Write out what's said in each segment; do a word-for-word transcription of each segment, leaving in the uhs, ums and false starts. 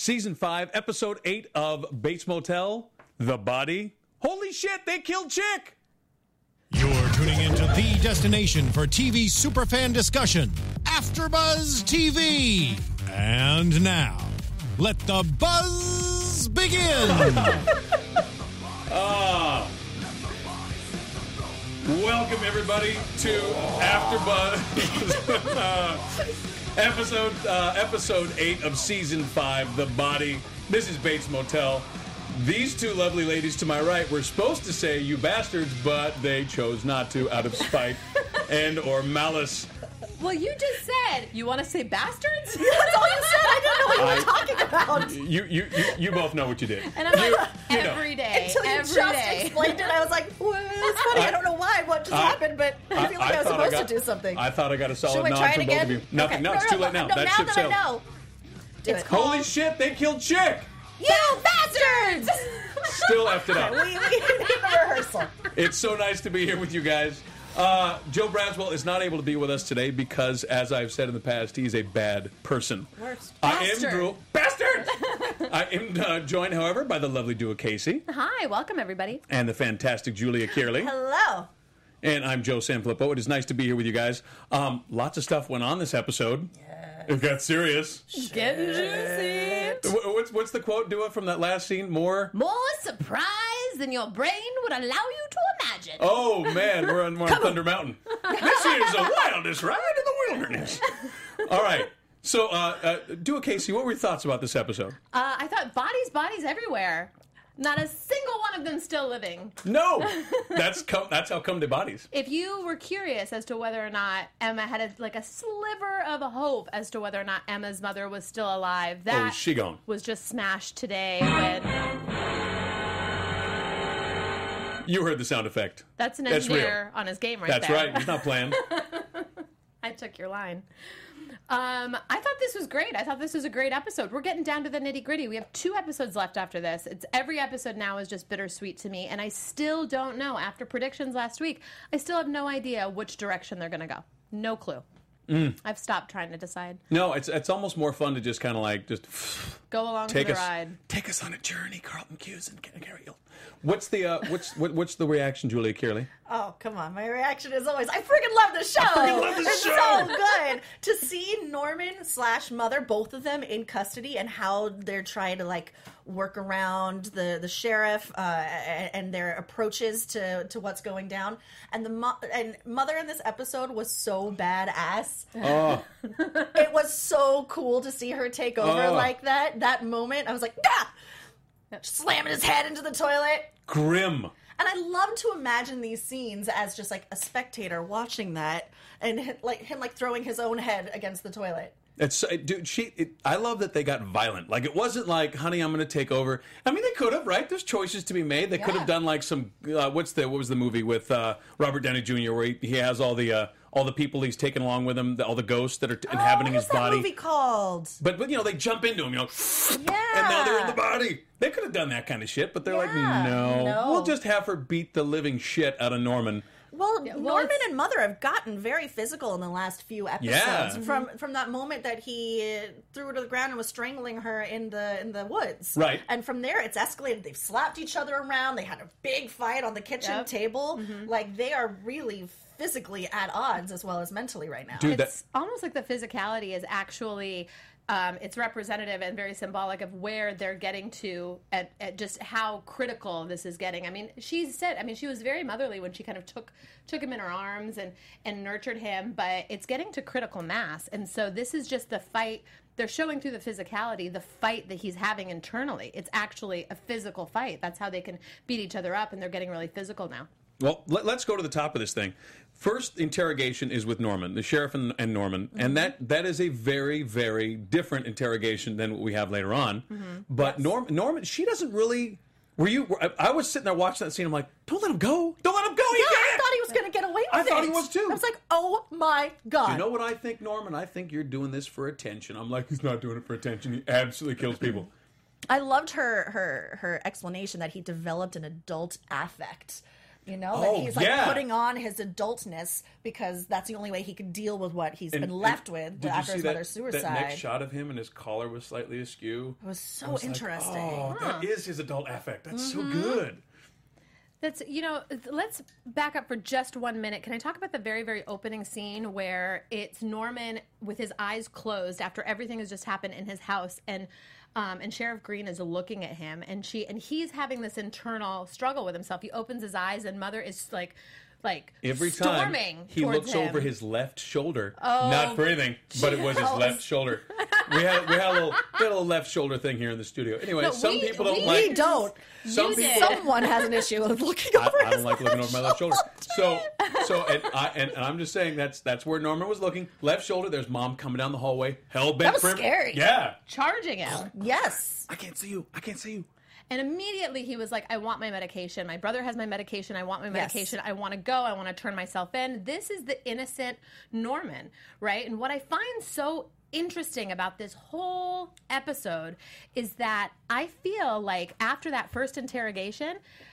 Season five, Episode eight of Bates Motel, The Body. Holy shit, they killed Chick! You're tuning into the destination for T V superfan discussion, AfterBuzz T V. And now, let the buzz begin! Ah... Welcome, everybody, to AfterBuzz, uh, episode uh, episode eight of Season five, The Body. This is Bates Motel. These two lovely ladies to my right were supposed to say, you bastards, but they chose not to out of spite and or malice. Well, you just said, you want to say bastards? That's all you said. I didn't know what you I- were talking about. You you you, you both know what you did. And I'm You- like, you know. every day, Until you every just day. explained it, I was like, well, that's funny. I, I- don't know why, what just I- happened, but I feel like I, was thought supposed got- to do something. I thought I got a solid Should we nod try it from both again? of you. Nothing. Okay. No, it's no, too no, late now. No, that now ship that sailed. I know. Do It's it. called- Holy shit, they killed Chick! You bastards! Still effed it up. we, we did the rehearsal. It's so nice to be here with you guys. Uh, Joe Braswell is not able to be with us today because, as I've said in the past, he's a bad person. Worst. I am Bastard. Drew. Bastard! I am uh, joined, however, by the lovely Dua Casey Hi, welcome everybody. and the fantastic Julia Kearley. Hello. And I'm Joe Sanfilippo. It is nice to be here with you guys. Um, lots of stuff went on this episode. It got serious. Getting juicy. Wh- What's, what's the quote, Dua, from that last scene? More? More surprise than your brain would allow you to imagine. Oh, man, we're on, we're on Thunder Mountain. This is the wildest ride in the wilderness. All right. So, uh, uh, Dua Casey, what were your thoughts about this episode? Uh, I thought bodies, bodies everywhere. Not a single one of them still living. No. That's come, that's how come to bodies. If you were curious as to whether or not Emma had a, like a sliver of a hope as to whether or not Emma's mother was still alive, that Oh, she gone. was just smashed today when... You heard the sound effect. That's an That's engineer on his game right That's there. right. He's not playing. I took your line. Um, I thought this was great. I thought this was a great episode. We're getting down to the nitty gritty. We have two episodes left after this. It's every episode now is just bittersweet to me, and I still don't know. After predictions last week, I still have no idea which direction they're going to go. No clue. Mm. I've stopped trying to decide. No, it's it's almost more fun to just kind of like just Go along take for the us ride. take us on a journey, Carlton Cuse and Gary Hill. What's the uh, what's what, what's the reaction, Julia Kearley? Oh, come on. My reaction is always, I freaking love the show. I freaking love the it's show. so good. To see Norman slash Mother, both of them in custody, and how they're trying to, like, work around the, the sheriff uh, and, and their approaches to, to what's going down. And the mo- and Mother in this episode was so badass. Oh, It was so cool to see her take over Oh. like that. That moment, I was like, ah! Slamming his head into the toilet. grim. And I love to imagine these scenes as just like a spectator watching that, and hi- like him like throwing his own head against the toilet. It's it, dude. She. It, I love that they got violent. Like it wasn't like, "Honey, I'm going to take over." I mean, they could have, right? There's choices to be made. They could Yeah. have done like some. Uh, what's the what was the movie with uh, Robert Downey Junior where he, he has all the uh, all the people he's taking along with him, the, all the ghosts that are t- inhabiting oh, his what is that body. movie called? But but you know they jump into him, you know, Yeah. and now they're in the body. They could have done that kind of shit, but they're like, Yeah, no, no. we'll just have her beat the living shit out of Norman. Well, well, Norman it's- and Mother have gotten very physical in the last few episodes. Yeah. From from that moment that he uh, threw her to the ground and was strangling her in the in the woods. Right. And from there, it's escalated. They've slapped each other around. They had a big fight on the kitchen Yep. table. Like they are really physically at odds as well as mentally right now. Dude, that It's almost like the physicality is actually um, it's representative and very symbolic of where they're getting to at, at just how critical this is getting. I mean, she said, I mean, she was very motherly when she kind of took took him in her arms and and nurtured him, but it's getting to critical mass, and so this is just the fight. They're showing through the physicality, the fight that he's having internally. It's actually a physical fight. That's how they can beat each other up, and they're getting really physical now. Well, let, let's go to the top of this thing. First interrogation is with Norman, the sheriff and, and Norman, Mm-hmm. and that that is a very, very different interrogation than what we have later on. Mm-hmm. But Norm, Norman, she doesn't really. Were you? Were, I, I was sitting there watching that scene. I'm like, don't let him go! Don't let him go! He Yeah, I can't! thought he was going to get away with I it. thought he was, too. I was like, oh my God. You know what I think, Norman? I think you're doing this for attention. I'm like, he's not doing it for attention. He absolutely kills people. I loved her her her explanation that he developed an adult affect You know, Oh, that he's like yeah. putting on his adultness because that's the only way he could deal with what he's And- been left and with did you after see his that, mother's suicide. That next shot of him and his collar was slightly askew. It was so I was like, interesting. oh, that is his adult affect. That's Mm-hmm. so good. That's, you know, let's back up for just one minute. Can I talk about the very, very opening scene where it's Norman with his eyes closed after everything has just happened in his house, and um, and Sheriff Green is looking at him, and she and he's having this internal struggle with himself. He opens his eyes, and Mother is like, like Every time storming he towards looks him. over his left shoulder, Oh, not for anything, but it was his Jesus. left shoulder. We had we had a little, we had a little left shoulder thing here in the studio. Anyway, No, some we- people don't we like. We don't. Some You people. did. Someone has an issue with looking I, over I his don't like looking over my left shoulder. So, shoulder. so, and, I, and, and I'm just saying that's that's where Norman was looking. Left shoulder. There's Mom coming down the hallway, hell bent That was for him. scary. Yeah, charging him. Yes. I can't see you. I can't see you. And immediately he was like, I want my medication. My brother has my medication. I want my Yes. medication. I want to go. I want to turn myself in. This is the innocent Norman, right? And what I find so interesting about this whole episode is that I feel like after that first interrogation,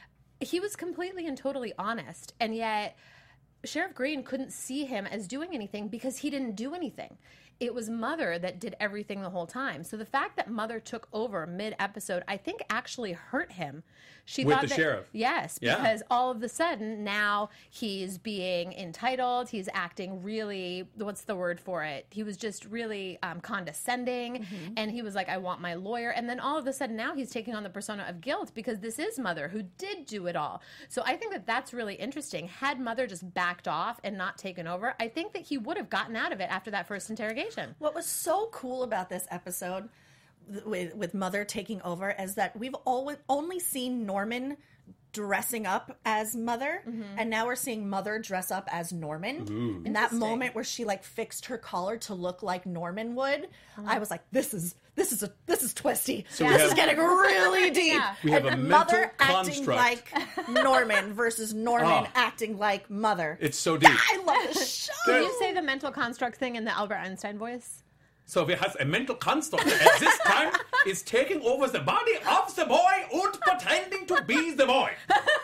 he was completely and totally honest. And yet Sheriff Green couldn't see him as doing anything because he didn't do anything. It was Mother that did everything the whole time. So the fact that Mother took over mid-episode, I think actually hurt him. She With thought the that, sheriff. Yes, Yeah. because all of a sudden now he's being entitled. He's acting really, what's the word for it? He was just really um, condescending. Mm-hmm. And he was like, I want my lawyer. And then all of a sudden now he's taking on the persona of guilt because this is Mother who did do it all. So I think that that's really interesting. Had Mother just backed off and not taken over, I think that he would have gotten out of it after that first interrogation. What was so cool about this episode th- with with Mother taking over is that we've always only seen Norman dressing up as Mother, and now we're seeing Mother dress up as Norman. In that moment where she like fixed her collar to look like Norman would, I was like, "This is this is a this is twisty. we this have- is getting really deep." Yeah. We have and a Mother mental acting construct. like Norman versus Norman Oh. acting like Mother. It's so deep. I love this show. Can you say the mental construct thing in the Albert Einstein voice? So he has a mental construct at this time is taking over the body of the boy and pretending to be the boy.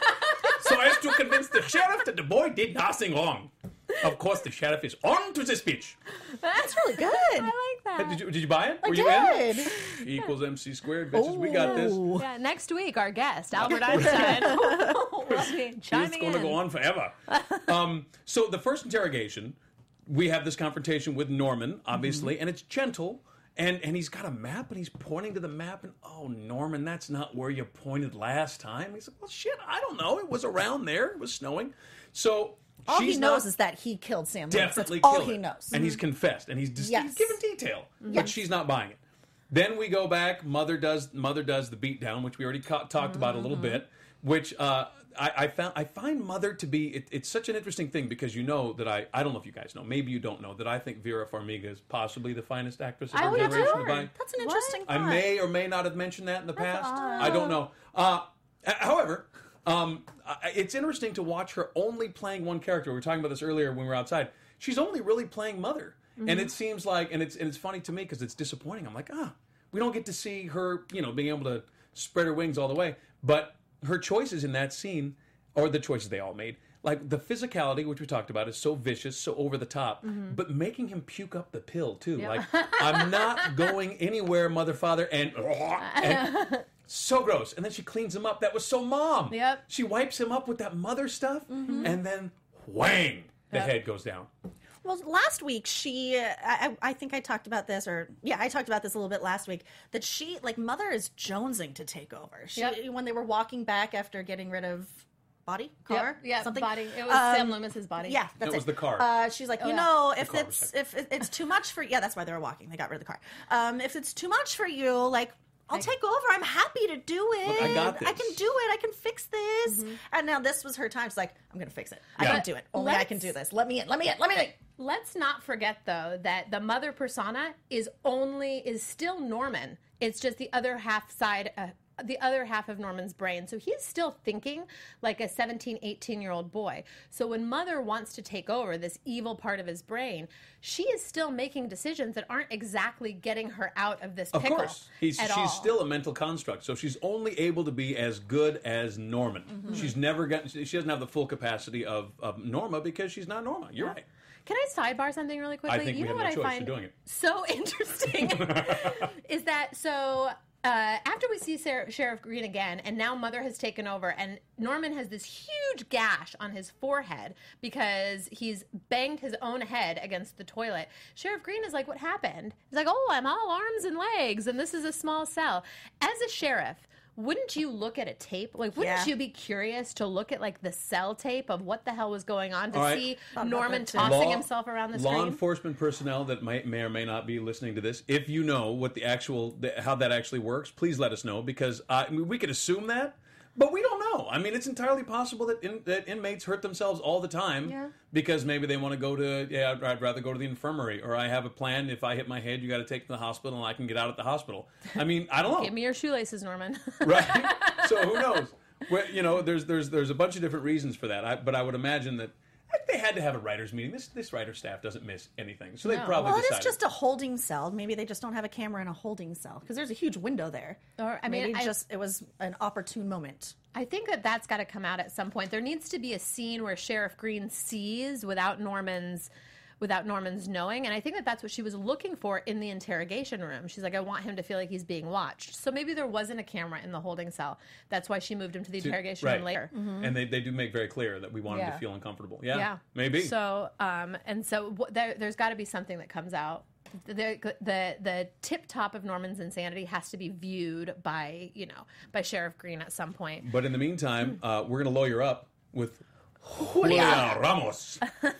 So as to convince the sheriff that the boy did nothing wrong. Of course, the sheriff is on to the speech. That's really good. I like that. Did you, did you buy it? I Were you did. in? E equals M C squared, bitches. We got this. Ooh. Yeah, next week, our guest, Albert Einstein, will be It's chiming going to in. go on forever. um, so the first interrogation, we have this confrontation with Norman, obviously, Mm-hmm. and it's gentle. And and he's got a map, and he's pointing to the map, and oh, Norman, that's not where you pointed last time. He's like, well, shit, I don't know. It was around there. It was snowing. So All she's he knows not is that he killed Sam Loomis. definitely That's all killed he it. knows. And he's confessed, and he's, dis- Yes. he's given detail, but she's not buying it. Then we go back. Mother does Mother does the beatdown, which we already ca- talked about a little bit. Which uh, I, I found I find Mother to be it, it's such an interesting thing because you know that I I don't know if you guys know, maybe you don't know that I think Vera Farmiga is possibly the finest actress of I her would generation. too. to buy. That's an What? interesting I thought. may or may not have mentioned that in the past. odd. I don't know. Uh, h- however, um, I- it's interesting to watch her only playing one character. We were talking about this earlier when we were outside. She's only really playing Mother, and it seems like, and it's and it's funny to me because it's disappointing. I'm like, ah, we don't get to see her, you know, being able to spread her wings all the way. But her choices in that scene, or the choices they all made, like the physicality, which we talked about, is so vicious, so over the top, but making him puke up the pill too. Like, I'm not going anywhere, mother, father, and, and so gross. And then she cleans him up. That was so Mom. Yep. She wipes him up with that Mother stuff, and then whang, the Yep. head goes down. Well, last week she, I, I I think I talked about this, or yeah, I talked about this a little bit last week. That she, like, Mother is jonesing to take over. She, Yep. when they were walking back after getting rid of body car, Yep, yeah, something. body. It was Um, Sam Loomis's body. Yeah, that's That was it. the car. Uh, she's like, you yeah. know, if car was it's if it- it's too much for yeah, that's why they were walking. They got rid of the car. Um, if it's too much for you, like. I'll take over. I'm happy to do it. Look, I got I can this. do it. I can fix this. And now this was her time. She's like, I'm going to fix it. I Yeah. can do it. Only I can Let's- do this. Let me in. Let me in. Let me in. Let's not forget though that the Mother persona is only is still Norman. It's just the other half side uh, the other half of Norman's brain. So he's still thinking like a seventeen, eighteen-year-old boy. So when Mother wants to take over this evil part of his brain, she is still making decisions that aren't exactly getting her out of this Of pickle course. He's, at she's all. still a mental construct, so she's only able to be as good as Norman. Mm-hmm. She's never gotten, she doesn't have the full capacity of, of Norma because she's not Norma. You're right. Can I sidebar something really quickly? I think you we know have what no I choice. find You're doing it. so interesting is that so uh, after we see Sarah, Sheriff Green again, and now Mother has taken over, and Norman has this huge gash on his forehead because he's banged his own head against the toilet. Sheriff Green is like, "What happened?" He's like, "Oh, I'm all arms and legs, and this is a small cell." As a sheriff, wouldn't you look at a tape? Like, wouldn't Yeah. you be curious to look at like the cell tape of what the hell was going on to All right. see Thought about Norman that, too. tossing Law- himself around the Law screen? enforcement personnel that might, may or may not be listening to this, if you know what the actual, the, how that actually works, please let us know, because uh, I mean, we could assume that, but we don't know. I mean, it's entirely possible that, in, that inmates hurt themselves all the time Yeah. because maybe they want to go to, yeah, I'd, I'd rather go to the infirmary, or I have a plan, if I hit my head, you got to take me to the hospital and I can get out at the hospital. I mean, I don't know. Give me your shoelaces, Norman. Right? So who knows? Well, you know, there's there's there's a bunch of different reasons for that. I, but I would imagine that they had to have a writers' meeting. This this writer staff doesn't miss anything, so they No. probably Well, it decided. is just a holding cell. Maybe they just don't have a camera in a holding cell because there's a huge window there. Or, I mean, Maybe I- just it was an opportune moment. I think that that's got to come out at some point. There needs to be a scene where Sheriff Green sees without Norman's without Norman's knowing, and I think that that's what she was looking for in the interrogation room. She's like, I want him to feel like he's being watched. So maybe there wasn't a camera in the holding cell. That's why she moved him to the interrogation right. room later. And they, they do make very clear that we want him Yeah. to feel uncomfortable. Yeah, Yeah, maybe. So, um, and so wh- there, there's got to be something that comes out. The, the the tip top of Norman's insanity has to be viewed by you know by Sheriff Green at some point. But in the meantime, uh, we're going to lawyer up with Julia Ramos.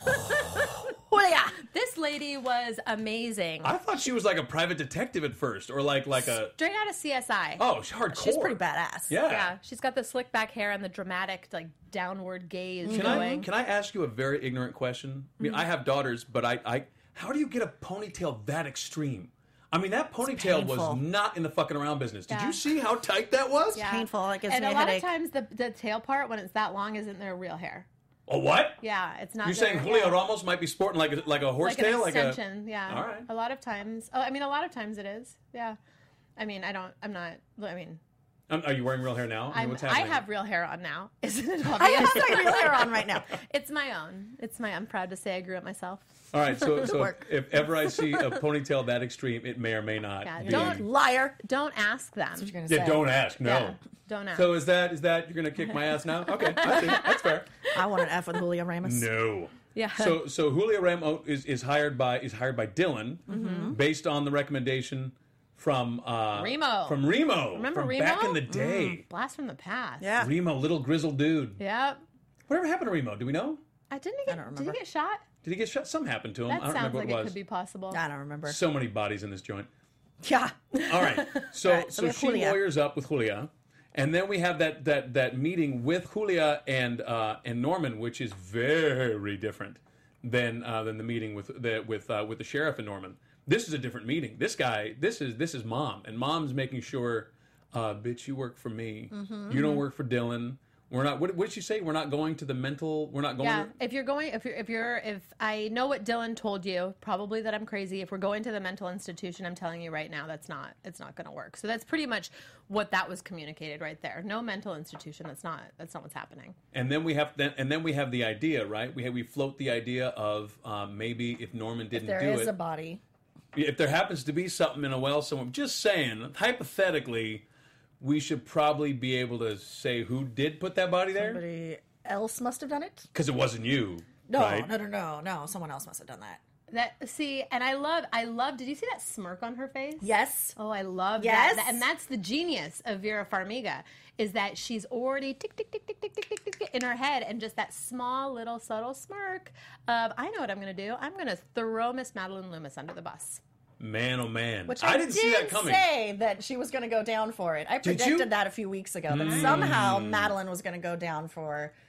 Julia! This lady was amazing. I thought she was like a private detective at first, or like like a Straight out of C S I. oh, she's hardcore. She's pretty badass. Yeah. Yeah, she's got the slick back hair and the dramatic like downward gaze Can I going. can I ask you a very ignorant question? I mean, I have daughters, but I, I how do you get a ponytail that extreme? I mean, that ponytail was painful. not in the fucking around business. Did Yeah. you see how tight that was? Yeah. painful. It gives and me a a lot headache. of times the the tail part when it's that long isn't their real hair. A what? Yeah, it's not. You're their, saying Julio yeah. Ramos might be sporting like a, like a horse like an tail, like a. extension, yeah. All right. A lot of times. Oh, I mean, a lot of times it is. Yeah. I mean, I don't. I'm not. I mean, Um, are you wearing real hair now? I mean, I'm, what's I happening? have real hair on now. Isn't it I obvious? have my real hair on right now. It's my own. It's my. I'm proud to say I grew it myself. All right, so so Work. if ever I see a ponytail that extreme, it may or may not. Yeah, be- don't- Liar. Don't ask them. That's what you're gonna Yeah, say. don't ask. No. Yeah, don't ask. So is that is that you're gonna kick my ass now? Okay, I see. That's fair. I want an F with Julia Ramos. No. Yeah. So so Julia Ramos is, is hired by is hired by Dylan based on the recommendation from uh, Remo. From Remo. Remember from Remo? back in the day. Blast from the past. Yeah. Remo, little grizzled dude. Yep. Whatever happened to Remo? Do we know? I didn't he get. don't Did he remember. get shot? Did he get shot? Something happened to him. That I don't sounds remember like what it it was. could be possible. I don't remember. So many bodies in this joint. Yeah. All right. So All right, so so we have she Julia. lawyers up with Julia, and then we have that that that meeting with Julia and uh, and Norman, which is very different than uh, than the meeting with the with uh, with the sheriff and Norman. This is a different meeting. This guy, this is this is mom, and mom's making sure, uh, bitch, you work for me. Mm-hmm. You don't work for Dylan. We're not. What, what did she say? We're not going to the mental. We're not going. Yeah, To, if you're going, if you're, if you're, if I know what Dylan told you, probably that I'm crazy. If we're going to the mental institution, I'm telling you right now, that's not, it's not going to work. So that's pretty much what that was communicated right there. No mental institution. That's not, that's not what's happening. and then we have then and then we have the idea, right? We have, we float the idea of um, maybe if Norman didn't There do is it, a body. if there happens to be something in a well somewhere, just saying, hypothetically, we should probably be able to say who did put that body there Somebody else must have done it. because it wasn't you. No, right? no, no, no, no. Someone else must have done that. That see, and I love, I love. Did you see that smirk on her face? Yes. Oh, I love Yes. that. And that's the genius of Vera Farmiga, is that she's already tick, tick, tick, tick, tick, tick, tick, tick, tick in her head, and just that small little subtle smirk of, I know what I'm going to do. I'm going to throw Miss Madeline Loomis under the bus. Man, oh man, Which I I, didn't did see that coming. say that she was going to go down for it. I Did you? predicted that a few weeks ago. That somehow Madeline was going to go down for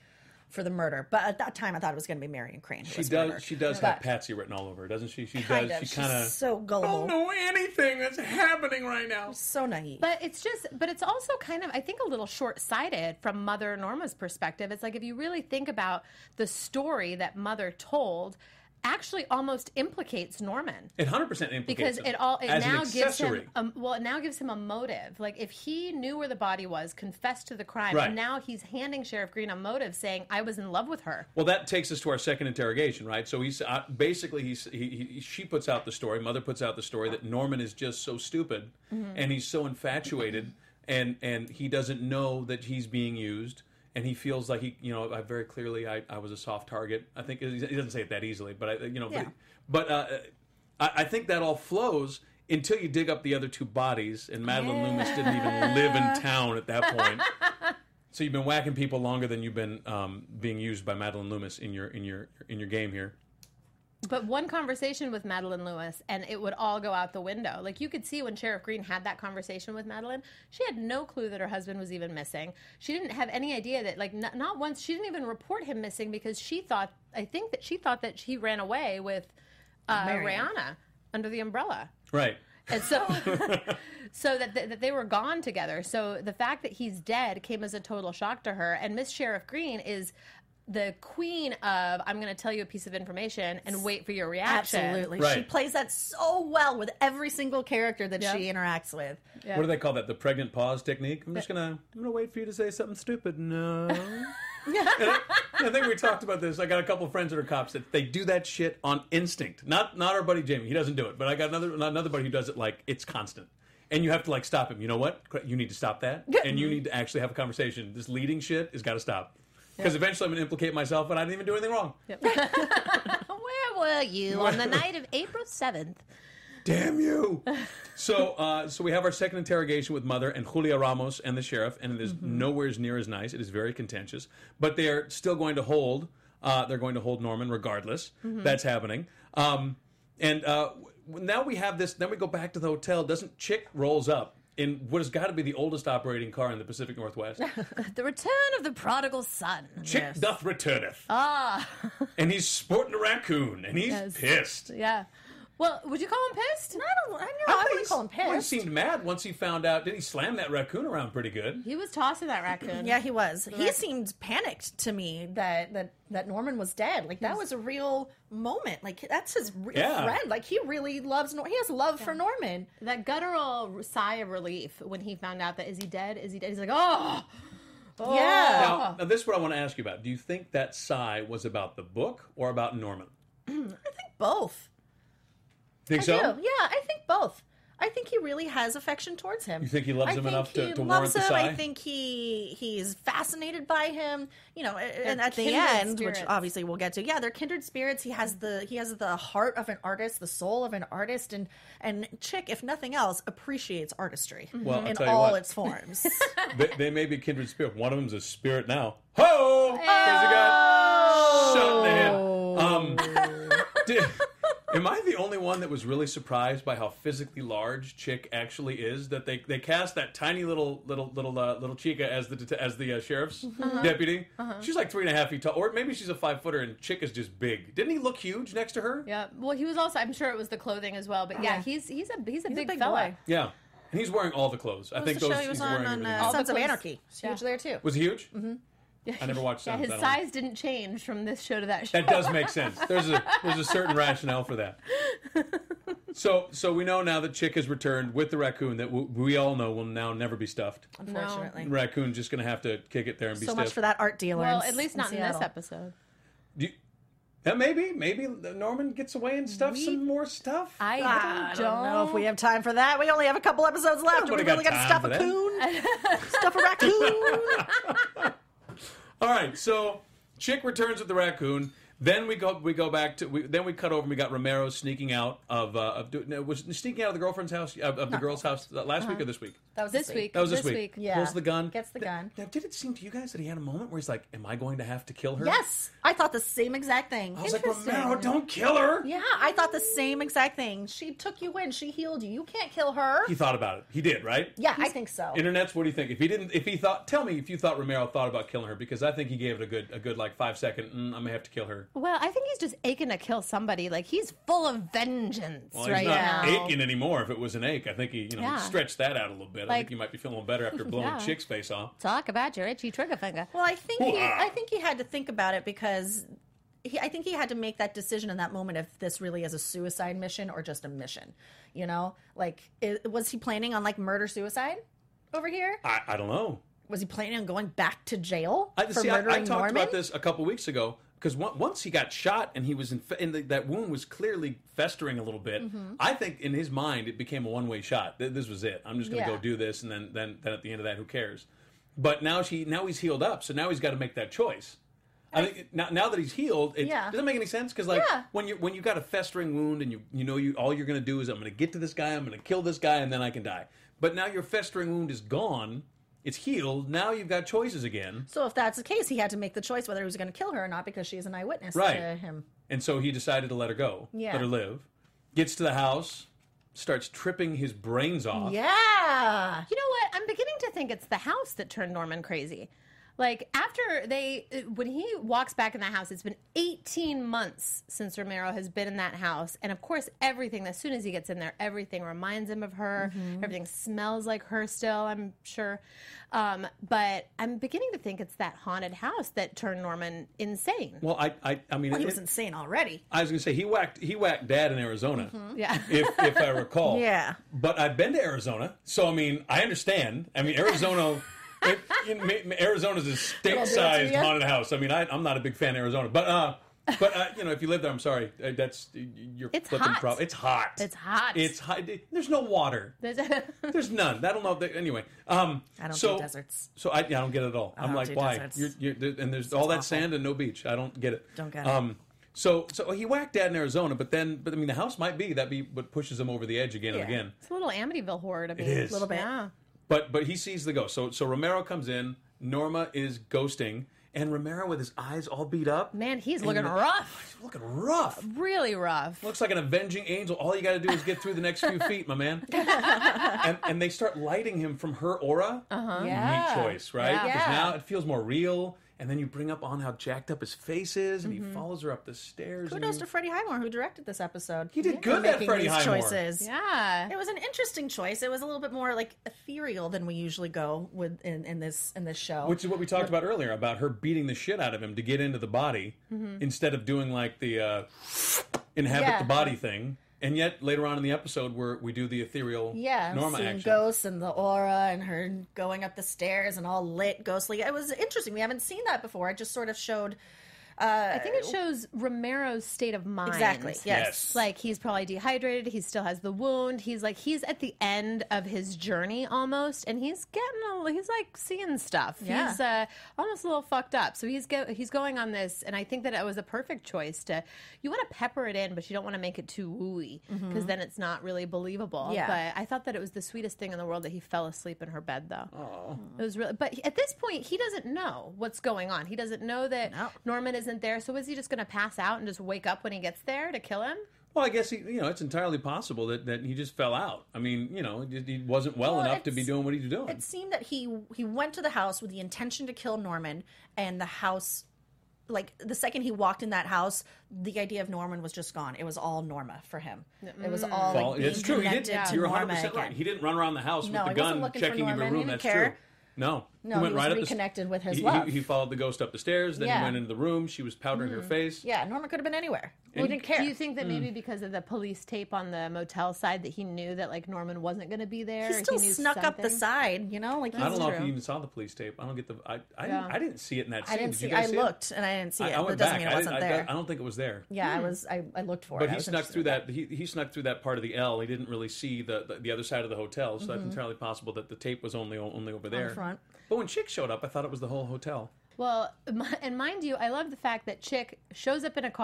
for the murder. But at that time, I thought it was going to be Marion Crane. Who She was does. murdered. She does But have Patsy written all over her, doesn't she? She kind does. of. She kind of. She's so I gullible. don't know anything that's happening right now. So naive. But it's just, but it's also kind of, I think, a little short-sighted from Mother Norma's perspective. It's like if you really think about the story that Mother told, actually almost implicates Norman. It one hundred percent implicates Because him it all it as an now gives him accessory. a, well, it now gives him a motive. Like if he knew where the body was, confessed to the crime, Right. and now he's handing Sheriff Green a motive, saying, "I was in love with her." Well, that takes us to our second interrogation, right? So he's uh, basically he's he, he she puts out the story, Mother puts out the story that Norman is just so stupid and he's so infatuated and and he doesn't know that he's being used. And he feels like he, you know, I very clearly, I, I was a soft target. I think he doesn't say it that easily, but I, you know, Yeah. but, but uh, I, I think that all flows until you dig up the other two bodies, and Madeline Yeah. Loomis didn't even live in town at that point. So you've been whacking people longer than you've been um, being used by Madeline Loomis in your in your in your game here. But one conversation with Madeline Lewis, and it would all go out the window. Like you could see when Sheriff Green had that conversation with Madeline, she had no clue that her husband was even missing. She didn't have any idea that, like, not, not once, she didn't even report him missing because she thought, I think that she thought that he ran away with uh, Marion. Rihanna under the umbrella. Right. And so, so that, th- that they were gone together. So the fact that he's dead came as a total shock to her. And Miss Sheriff Green is the queen of, I'm going to tell you a piece of information and wait for your reaction. Absolutely. Right. She plays that so well with every single character that Yep. she interacts with. Yeah. What do they call that? The pregnant pause technique. I'm just gonna I'm gonna wait for you to say something stupid. No. And I, I think we talked about this. I got a couple of friends that are cops that they do that shit on instinct. Not not our buddy Jamie. He doesn't do it. But I got another another buddy who does it like it's constant. And you have to like stop him. You know what? You need to stop that. And you need to actually have a conversation. This leading shit has got to stop. Because eventually I'm going to implicate myself, but I didn't even do anything wrong. Where were you on the night of April seventh? Damn you! So, uh, so we have our second interrogation with Mother and Julia Ramos and the sheriff, and it is Mm-hmm. nowhere near as nice. It is very contentious, but they are still going to hold. Uh, they're going to hold Norman regardless. Mm-hmm. That's happening. Um, and uh, w- now we have this. Then we go back to the hotel. Doesn't Chick rolls up in what has got to be the oldest operating car in the Pacific Northwest? The return of the prodigal son. Chick Yes. doth returneth, Ah, and he's sporting a raccoon, and he's Yes. pissed. yeah. Well, would you call him pissed? I don't. I, know, I wouldn't call him Well, he pissed. seemed mad once he found out. Did he slam that raccoon around pretty good? He was tossing that raccoon. Yeah, he was. He seemed panicked to me that that that Norman was dead. Like that was a real moment. Like that's his re- Yeah. friend. Like he really loves. Nor- he has love for Norman. That guttural sigh of relief when he found out that is he dead? Is he dead? He's like, oh, oh. Yeah. Now, now, this is what I want to ask you about. Do you think that sigh was about the book or about Norman? I think both. Think I so? do. Yeah, I think both. I think he really has affection towards him. You think he loves I him think enough to- he to warrant loves the him. sigh? I think he he's fascinated by him. You know, and They're at the kindred end, spirits. which obviously we'll get to. Yeah, they're kindred spirits. He has the he has the heart of an artist, the soul of an artist, and and Chick, if nothing else, appreciates artistry Well, I'll in tell you all what. its forms. They, they may be kindred spirit. One of them's a spirit now. Ho! There's a guy shot in the head. Um, did, am I the only one that was really surprised by how physically large Chick actually is? That they, they cast that tiny little little little uh, little chica as the det- as the uh, sheriff's deputy. She's like three and a half feet tall, or maybe she's a five footer, and Chick is just big. Didn't he look huge next to her? Yeah. Well, he was also. I'm sure it was the clothing as well. But yeah, Yeah. he's he's a he's a He's big, a big fella. boy. Yeah, and he's wearing all the clothes. I Goes think to those show he was he's on, wearing on everything. uh, All the Sons of clothes. Anarchy. He's Yeah. huge there too. Was he huge? Mm-hmm. I never watched Yeah, Sons. his I don't know. size didn't change from this show to that show. That does make sense. There's a there's a certain rationale for that. So so we know now that Chick has returned with the raccoon that we, we all know will now never be stuffed. Unfortunately, Raccoon's just going to have to kick it there and be so stiff. much for that art dealer. Well, in- at least not in Seattle. this episode. Do you, yeah, maybe maybe Norman gets away and stuffs We- some more stuff. I, Ah, I don't know if we have time for that. We only have a couple episodes left. Do we Nobody really got got to time stuff for a coon? Stuff a raccoon? All right, so Chick returns with the raccoon. Then we go we go back to we, then we cut over and we got Romero sneaking out of uh, of do- no, was sneaking out of the girlfriend's house of, of the girl's house uh, last week or this week. That was this this week. week. That was this, week. Yeah. Pulls the gun. Gets the Th- gun. Now, did it seem to you guys that he had a moment where he's like, "Am I going to have to kill her?" Yes, I thought the same exact thing. I was like, Interesting. "Romero, don't kill her." Yeah, I thought the same exact thing. She took you in. She healed you. You can't kill her. He thought about it. He did, right? Yeah, I think so. Internets, what do you think? If he didn't, if he thought, tell me if you thought Romero thought about killing her, because I think he gave it a good, a good like five second. Mm, I'm gonna have to kill her. Well, I think he's just aching to kill somebody. Like he's full of vengeance Well, right he's not now. aching anymore. If it was an ache, I think he, you know, Yeah. stretched that out a little bit. I Like- think he might be feeling better after blowing Yeah. Chick's face off. Talk about your itchy trigger finger. Well, I think he, Hoo-ah. I think he had to think about it because he, I think he had to make that decision in that moment if this really is a suicide mission or just a mission. You know, like i was he planning on like murder suicide over here? I, I don't know. Was he planning on going back to jail I, for see, I, murdering I talked Norman? about this a couple weeks ago because once he got shot and he was in, and the, that wound was clearly festering a little bit. Mm-hmm. I think in his mind it became a one way shot. Th- This was it. I'm just going to Yeah. go do this, and then, then then at the end of that, who cares? But now she now he's healed up, so now he's got to make that choice. I think now, now that he's healed, it Yeah. doesn't make any sense because like Yeah. when you when you got a festering wound and you you know you all you're going to do is I'm going to get to this guy, I'm going to kill this guy, and then I can die. But now your festering wound is gone. It's healed. Now you've got choices again. So if that's the case, he had to make the choice whether he was going to kill her or not because she's an eyewitness Right. to him. And so he decided to let her go, Yeah. let her live. Gets to the house, starts tripping his brains off. Yeah. You know what? I'm beginning to think it's the house that turned Norman crazy. Like after they, when he walks back in the house, it's been eighteen months since Romero has been in that house, and of course, everything. As soon as he gets in there, everything reminds him of her. Mm-hmm. Everything smells like her still. I'm sure, um, but I'm beginning to think it's that haunted house that turned Norman insane. Well, I, I, I mean, Well, he it- was insane already. I was going to say he whacked, he whacked Dad in Arizona, Yeah. if if I recall. Yeah. But I've been to Arizona, so I mean, I understand. I mean, Arizona. It, in, Ma- Arizona's a state-sized ya? haunted house. I mean, I, I'm not a big fan of Arizona, but uh, but uh, you know, if you live there, I'm sorry. Uh, that's you're It's flipping hot. pro- It's hot. It's hot. It's hot. There's no water. There's- There's none. I don't know. Anyway, um, I don't so, do deserts. So I, yeah, I don't get it at all. I'm don't like, do why? deserts. You're, you're, there, and there's all that awful. sand and no beach. I don't get it. Don't get it. Um, so so he whacked Dad in Arizona, but then, but I mean, the house might be that be what pushes him over the edge again Yeah. and again. It's a little Amityville horror to me. is. A little bit. Yeah. But but he sees the ghost. So so Romero comes in. Norma is ghosting, and Romero with his eyes all beat up. Man, he's And looking the- rough. He's looking rough. Really rough. Looks like an avenging angel. All you got to do is get through the next few feet, my man. and, and they start lighting him from her aura. Uh-huh. Yeah. Neat choice, right? Yeah. Because Yeah. now it feels more real. And then you bring up on how jacked up his face is, and he follows her up the stairs. and Kudos you- to Freddie Highmore, who directed this episode. He did For good, that making Freddie these Highmore. choices. Yeah. It was an interesting choice. It was a little bit more like ethereal than we usually go with in, in this in this show. Which is what we talked about earlier about her beating the shit out of him to get into the body instead of doing like the uh, inhabit Yeah. the body thing. And yet later on in the episode where we do the ethereal yeah, Norma seeing action. ghosts and the aura and her going up the stairs and all lit, ghostly. It was interesting. We haven't seen that before. It just sort of showed. Uh, I think it shows Romero's state of mind. Exactly. Yes. Yes. Like he's probably dehydrated. He still has the wound. He's like he's at the end of his journey almost, and he's getting a, he's like seeing stuff. Yeah. He's uh, almost a little fucked up. So he's go, he's going on this, and I think that it was a perfect choice to. You want to pepper it in, but you don't want to make it too wooey because then it's not really believable. Yeah. But I thought that it was the sweetest thing in the world that he fell asleep in her bed, though. Oh. It was really. But he- at this point, he doesn't know what's going on. He doesn't know that No. Norman isn't there. So is he just going to pass out and just wake up when he gets there to kill him? Well, I guess he, you know, it's entirely possible that, that he just fell out. I mean, you know, he he wasn't well, Well, enough to be it's- doing what he's doing. It seemed that he he went to the house with the intention to kill Norman, and the house, like the second he walked in that house, the idea of Norman was just gone. It was all Norma for him. It was all Well, like being it's true. He connected did. to You're Norma 100 percent again. right. He didn't run around the house No, with he the wasn't gun looking for checking every Norman. He room. didn't That's care. true. No, No, he went he was right up the reconnected with his he, love. He, he followed the ghost up the stairs. Then Yeah. he went into the room. She was powdering her face. Yeah, Norma could have been anywhere. We And- didn't care. Do you think that maybe because of the police tape on the motel side that he knew that like Norman wasn't going to be there? he or still knew snuck up the something? side, you know, like I don't he's- know if true. you even saw the police tape. I don't get the. I I, Yeah. didn't, I didn't see it in that scene. I didn't Did see. you guys I see looked and I didn't see it? it. I, I but it went doesn't back. mean it I, wasn't didn't- I, there. I don't think it was there. Yeah, I was. I, I looked for it. But I he was snuck interested through in that. He, he snuck through that part of the L. He didn't really see the the, the other side of the hotel, so Mm-hmm. that's entirely possible that the tape was only only over there. front. But when Chick showed up, I thought it was the whole hotel. Well, m- and mind you, I love the fact that Chick shows up in a car,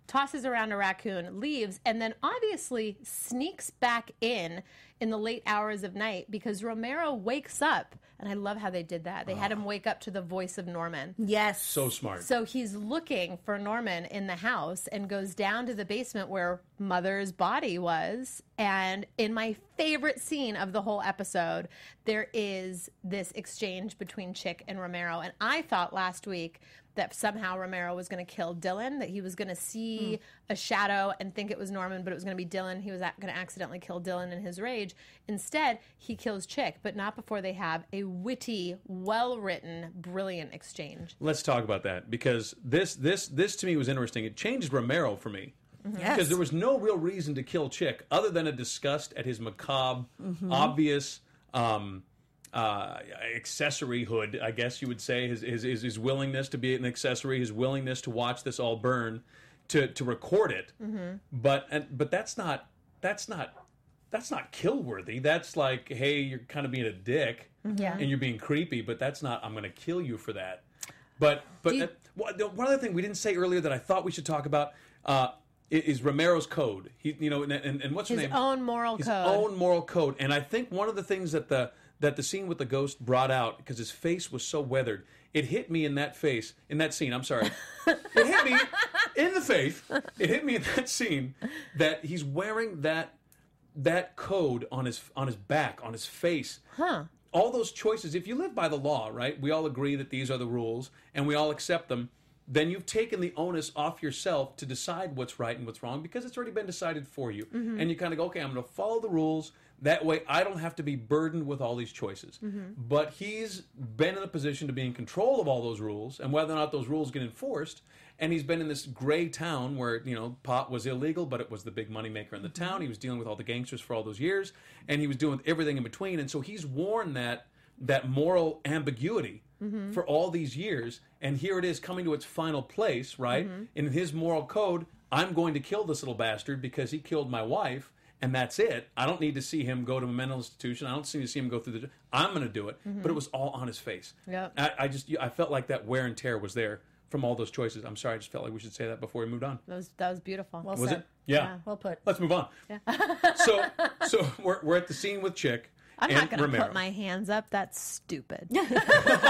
tosses around a raccoon, leaves, and then obviously sneaks back in in the late hours of night because Romero wakes up. And I love how they did that. They had him wake up to the voice of Norman. Yes. So smart. So he's looking for Norman in the house and goes down to the basement where Mother's body was. And in my favorite scene of the whole episode, there is this exchange between Chick and Romero. And I thought last week that somehow Romero was going to kill Dylan, that he was going to see mm. a shadow and think it was Norman, but it was going to be Dylan. He was going to accidentally kill Dylan in his rage. Instead, he kills Chick, but not before they have a witty, well-written, brilliant exchange. Let's talk about that, because this this this to me was interesting. It changed Romero for me. Mm-hmm. Because yes. there was no real reason to kill Chick other than a disgust at his macabre, mm-hmm. obvious um, uh, accessory hood, I guess you would say, his, his his his willingness to be an accessory, his willingness to watch this all burn, to to record it. Mm-hmm. But and, but that's not that's not that's not kill worthy. That's like, hey, you're kind of being a dick, yeah. and you're being creepy. But that's not, I'm going to kill you for that. But but you, uh, one other thing we didn't say earlier that I thought we should talk about. Uh, Is Romero's code? He, you know, and, and, and what's her his name? His own moral his code. His own moral code. And I think one of the things that the that the scene with the ghost brought out, because his face was so weathered, it hit me in that face, in that scene. I'm sorry, it hit me in the face. It hit me in that scene that he's wearing that that code on his on his back, on his face. Huh. All those choices. If you live by the law, right? We all agree that these are the rules, and we all accept them. Then you've taken the onus off yourself to decide what's right and what's wrong, because it's already been decided for you. Mm-hmm. And you kind of go, okay, I'm going to follow the rules. That way I don't have to be burdened with all these choices. Mm-hmm. But he's been in a position to be in control of all those rules and whether or not those rules get enforced. And he's been in this gray town where, you know, pot was illegal, but it was the big moneymaker in the town. He was dealing with all the gangsters for all those years, and he was doing everything in between. And so he's worn that that moral ambiguity mm-hmm. for all these years, and here it is coming to its final place, right? Mm-hmm. In his moral code, I'm going to kill this little bastard because he killed my wife, and that's it. I don't need to see him go to a mental institution. I don't need to see him go through the... I'm going to do it. Mm-hmm. But it was all on his face. Yep. I, I just, I felt like that wear and tear was there from all those choices. I'm sorry, I just felt like we should say that before we moved on. That was, that was beautiful. Well was said. it? Yeah. yeah. Well put. Let's move on. Yeah. so, so we're, we're at the scene with Chick. I'm and not going to Romero. put my hands up. That's stupid. One of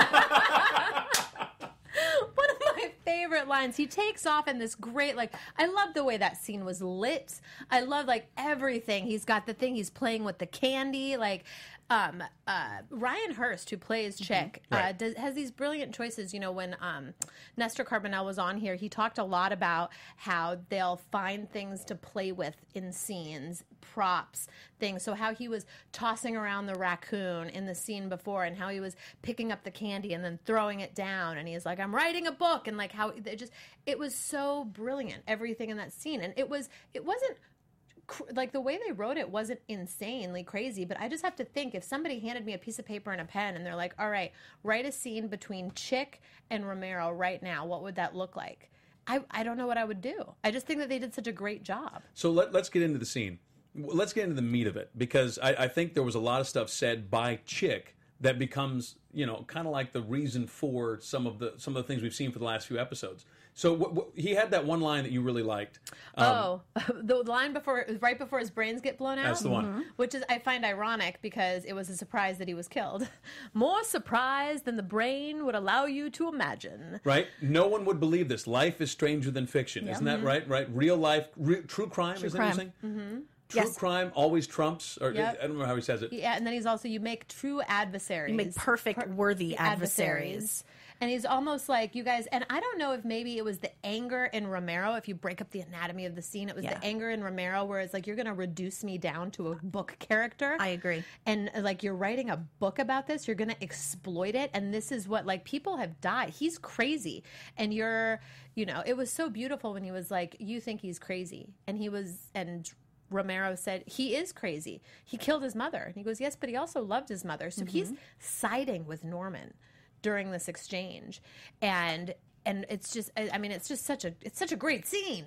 my favorite lines. He takes off in this great, like, I love the way that scene was lit. I love, like, everything. He's got the thing. He's playing with the candy. Like, um, uh, Ryan Hurst, who plays Chick, right. uh, does, has these brilliant choices. You know, when um, Nestor Carbonell was on here, he talked a lot about how they'll find things to play with in scenes, props, things. So how he was tossing around the raccoon in the scene before, and how he was picking up the candy and then throwing it down, and he's like, I'm writing a book, and like how it just, it was so brilliant, everything in that scene. And it was, it wasn't, like, the way they wrote it wasn't insanely crazy, but I just have to think, if somebody handed me a piece of paper and a pen and they're like, all right, write a scene between Chick and Romero right now, what would that look like? I, I don't know what I would do. I just think that they did such a great job. So let, let's get into the scene. Let's get into the meat of it, because I, I think there was a lot of stuff said by Chick that becomes, you know, kind of like the reason for some of the some of the things we've seen for the last few episodes. So w- w- he had that one line that you really liked. Um, oh, the line before, right before his brains get blown out? That's the one. Mm-hmm. Which is, I find ironic, because it was a surprise that he was killed. More surprise than the brain would allow you to imagine. Right? No one would believe this. Life is stranger than fiction. Yeah. Isn't that Mm-hmm. right? Right? Real life, re- true crime, True isn't crime. that what you're saying? Mm-hmm. True Yes. crime always trumps, or Yep. I don't remember how he says it. Yeah, and then he's also, you make true adversaries. You make perfect, worthy adversaries. And he's almost like, you guys, and I don't know if maybe it was the anger in Romero, if you break up the anatomy of the scene, it was Yeah. the anger in Romero where it's like, you're going to reduce me down to a book character. I agree. And like, you're writing a book about this, you're going to exploit it. And this is what, like, people have died. He's crazy. And you're, you know, it was so beautiful when he was like, you think he's crazy. And he was, and Romero said, he is crazy. He killed his mother. And he goes, yes, but he also loved his mother. So Mm-hmm. he's siding with Norman during this exchange. And and it's just, I, I mean, it's just such a, it's such a great scene.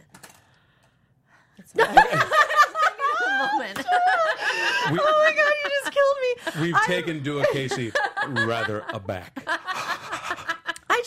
That's what I, moment. We, Oh my God, you just killed me. we've I- taken Dua Casey rather aback. I just thought it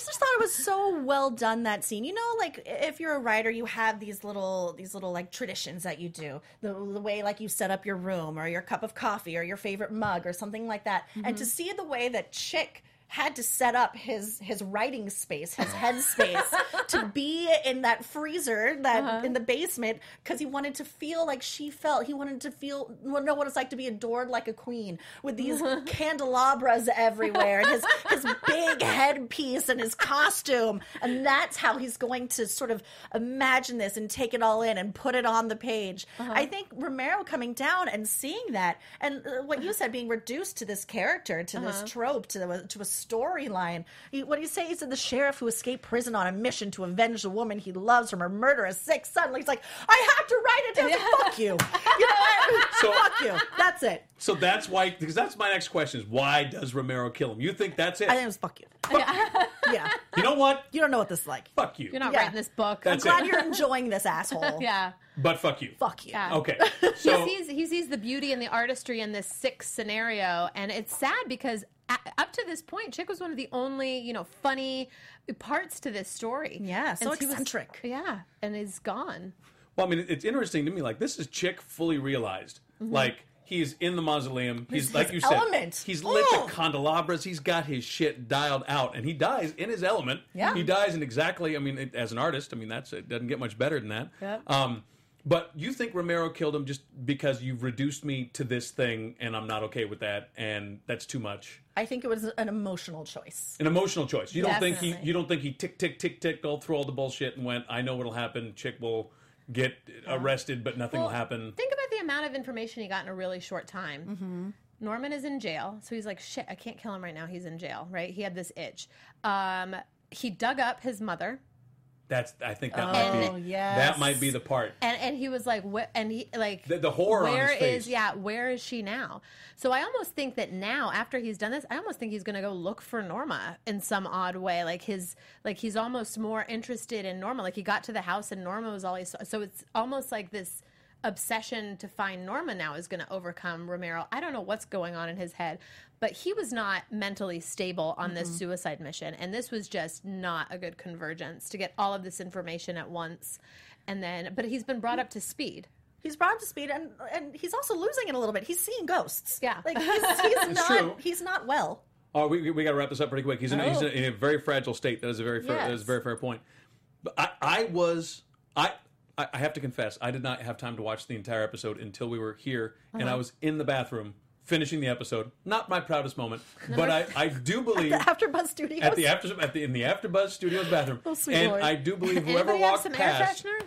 was so well done, that scene. You know, like if you're a writer, you have these little these little like traditions that you do. The, the way like you set up your room or your cup of coffee or your favorite mug or something like that. Mm-hmm. And to see the way that Chick had to set up his his writing space, his head space, to be in that freezer that uh-huh. in the basement, because he wanted to feel like she felt. He wanted to feel know what it's like to be adored like a queen, with these candelabras everywhere, and his his big headpiece and his costume, and that's how he's going to sort of imagine this and take it all in and put it on the page. Uh-huh. I think Romero coming down and seeing that, and what you said, being reduced to this character, to uh-huh. this trope, to the, to a storyline. What do you say? He said the sheriff who escaped prison on a mission to avenge the woman he loves from her murderous sick son. He's like, I have to write it down. Yeah. Fuck you. You know what? So, fuck you. That's it. So that's why, because that's my next question is, why does Romero kill him? You think that's it? I think it was fuck you. Fuck. Yeah. You know what? You don't know what this is like. Fuck you. You're not yeah. writing this book. That's I'm glad it. you're enjoying this, asshole. Yeah. But fuck you. Fuck you. Yeah. Okay. So he sees he sees the beauty and the artistry in this sick scenario, and it's sad because up to this point, Chick was one of the only, you know, funny parts to this story. Yeah, so and eccentric. Was, yeah, and is gone. Well, I mean, it's interesting to me. Like, this is Chick fully realized. Mm-hmm. Like, he's in the mausoleum. He's, his, like his you said, element. he's lit oh. the candelabras. He's got his shit dialed out, and he dies in his element. Yeah. He dies in exactly, I mean, it, as an artist, I mean, that's it doesn't get much better than that. Yep. Um, but you think Romero killed him just because you've reduced me to this thing, and I'm not okay with that, and that's too much? I think it was an emotional choice. An emotional choice. You don't Definitely. think he? You don't think he tick tick tick tick all through all the bullshit and went, I know what'll happen. Chick will get arrested, but nothing Well, will happen. Think about the amount of information he got in a really short time. Mm-hmm. Norman is in jail, so he's like, shit, I can't kill him right now. He's in jail, right? He had this itch. Um, he dug up his mother. That's. I think that Oh, might be. yes. That might be the part. And and he was like, what? And he like The- the horror on Where his face. is yeah? Where is she now? So I almost think that now, after he's done this, I almost think he's going to go look for Norma in some odd way. Like his like he's almost more interested in Norma. Like he got to the house and Norma was all he saw. So it's almost like this obsession to find Norma now is going to overcome Romero. I don't know what's going on in his head, but he was not mentally stable on this mm-hmm. suicide mission, and this was just not a good convergence to get all of this information at once. And then, but he's been brought up to speed. He's brought up to speed, and and he's also losing it a little bit. He's seeing ghosts. Yeah. like he's, he's not. true. He's not well. Oh, we we got to wrap this up pretty quick. He's in, Oh. he's in a very fragile state. That is a very fair, that is a Yes. very fair point. But I, I was I. I have to confess, I did not have time to watch the entire episode until we were here, uh-huh. and I was in the bathroom finishing the episode. Not my proudest moment, but I, I do believe At the AfterBuzz Studios. at the after at the in the AfterBuzz Studios bathroom, Oh, sweet and Lord. I do believe whoever Anybody have walked some past, air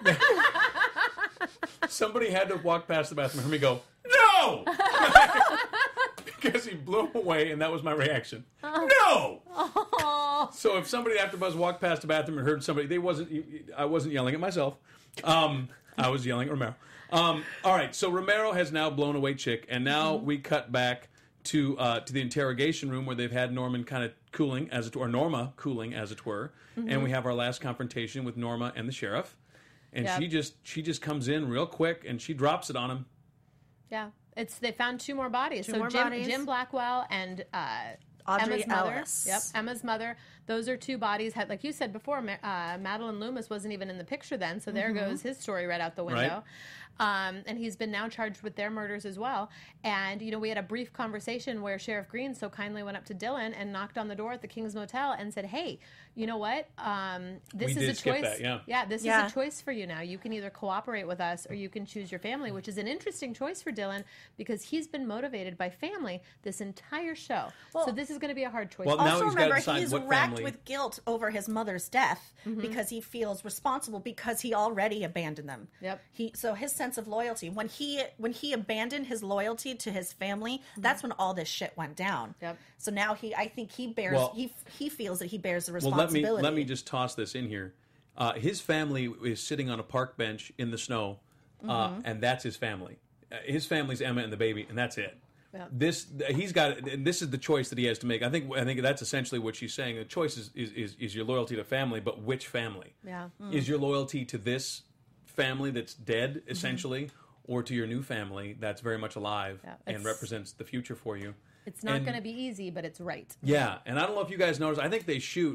freshener? somebody had to walk past the bathroom and hear me go, no, because he blew him away, and that was my reaction. No. So if somebody after Buzz walked past the bathroom and heard somebody, they wasn't. I wasn't yelling at myself. Um, I was yelling at Romero. Um, all right. So Romero has now blown away Chick, and now mm-hmm. we cut back to uh, to the interrogation room where they've had Norman kind of cooling as it or Norma cooling as it were, mm-hmm. and we have our last confrontation with Norma and the sheriff, and Yep. she just she just comes in real quick and she drops it on him. Yeah, it's they found two more bodies. Two so more Jim, bodies. Jim Blackwell and uh, Audrey Emma's mother. Ellis. Yep, Emma's mother. Those are two bodies. Had, like you said before, Ma- uh, Madeline Loomis wasn't even in the picture then, so there goes his story right out the window. Um, and he's been now charged with their murders as well. And, you know, we had a brief conversation where Sheriff Green so kindly went up to Dylan and knocked on the door at the King's Motel and said, hey, you know what? Um, this We is did a skip choice. that, yeah. yeah, this Yeah. is a choice for you now. You can either cooperate with us or you can choose your family, which is an interesting choice for Dylan because he's been motivated by family this entire show. Well, so this is going to be a hard choice. Well, for him. now Also he's gotta remember, decide he's what racked family- with guilt over his mother's death Mm-hmm. because he feels responsible because he already abandoned them. Yep. He so his sense of loyalty when he when he abandoned his loyalty to his family, that's when all this shit went down. Mm-hmm. Yep. So now he, I think he bears Well- he he feels that he bears the Well, let responsibility. me let me just toss this in here. Uh, his family is sitting on a park bench in the snow, uh, Mm-hmm. and that's his family. Uh, his family's Emma and the baby, and that's it. Yeah. This he's got. And this is the choice that he has to make. I think. I think that's essentially what she's saying. The choice is is, is, is your loyalty to family, but which family? Yeah. Is your loyalty to this family that's dead, essentially, or to your new family that's very much alive Yeah, and it's- represents the future for you? It's not And- going to be easy, but it's right. Yeah, and I don't know if you guys noticed. I think they shoot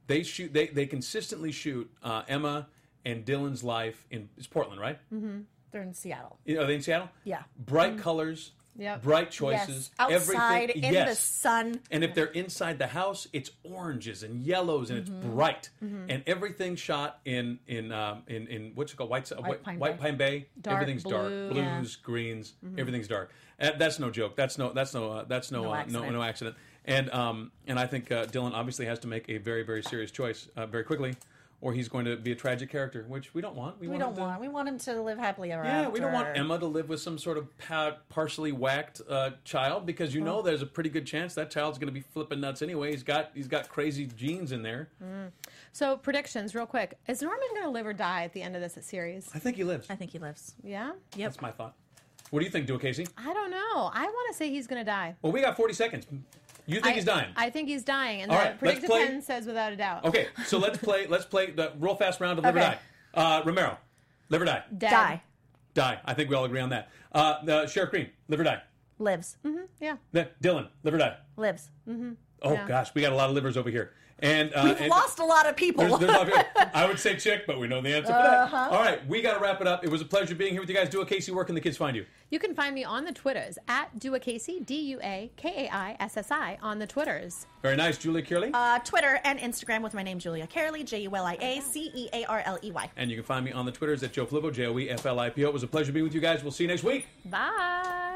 they shoot. They they consistently shoot uh, Emma and Dylan's life in it's Portland, right? Mm-hmm. They're in Seattle. Are they in Seattle? Yeah. Bright Mm-hmm. colors. Yep. Bright choices. Yes. Outside everything, in yes. the sun. And if they're inside the house, it's oranges and yellows and Mm-hmm. it's bright. Mm-hmm. And everything's shot in in um, in in what's it called? White, White White, Pine White Bay. Pine Bay. Dark everything's blue. dark. Blues, Yeah. greens. Everything's dark. Uh, that's no joke. That's no. That's no. Uh, that's no. No uh, no. accident. No accident. And um and I think uh, Dylan obviously has to make a very very serious choice uh, very quickly, or he's going to be a tragic character, which we don't want. We want don't him to- want. We want him to live happily ever Yeah, after. we don't want Emma to live with some sort of pa- partially whacked uh, child because you know there's a pretty good chance that child's going to be flipping nuts anyway. He's got he's got crazy genes in there. So predictions, real quick. Is Norman going to live or die at the end of this series? I think he lives. I think he lives. Yeah? Yep. That's my thought. What do you think, Dua Casey? I don't know. I want to say he's going to die. Well, we got forty seconds. You think I, he's dying? I think he's dying, and All the right, let's predictive play- pen says without a doubt. Okay, so let's play. Let's play the real fast round of live or Okay. die. Uh, Romero, live or die? Dead. Die. Die. I think we all agree on that. Uh, the Sheriff Green, live or die? Lives. Yeah. The- Dylan, live or die? Lives. Oh Yeah. gosh, we got a lot of livers over here. And uh, We've and- lost a lot of people. There's, there's a lot of people. I would say chick, but we know the answer for that. All right, we got to wrap it up. It was a pleasure being here with you guys. Dua Casey, where can the kids find you? You can find me on the Twitters at Dua Casey, D U A K A I S S I on the Twitters. Very nice. Julia Kearley? uh, Twitter and Instagram with my name, Julia Carley, J U L I A C E A R L E Y. and you can find me on the Twitters at Joe Flippo, J O E F L I P O. It was a pleasure being with you guys. We'll see you next week. Bye.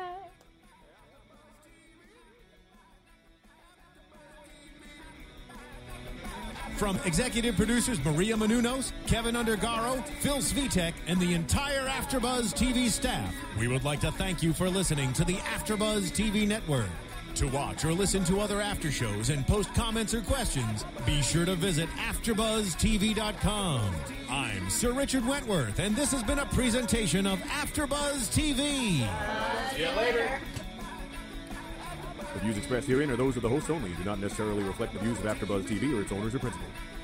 From executive producers Maria Menounos, Kevin Undergaro, Phil Svitek, and the entire AfterBuzz T V staff, we would like to thank you for listening to the AfterBuzz T V network. To watch or listen to other after shows and post comments or questions, be sure to visit after buzz T V dot com. I'm Sir Richard Wentworth, and this has been a presentation of AfterBuzz T V. See you later. The views expressed herein are those of the hosts only and do not necessarily reflect the views of AfterBuzz T V or its owners or principals.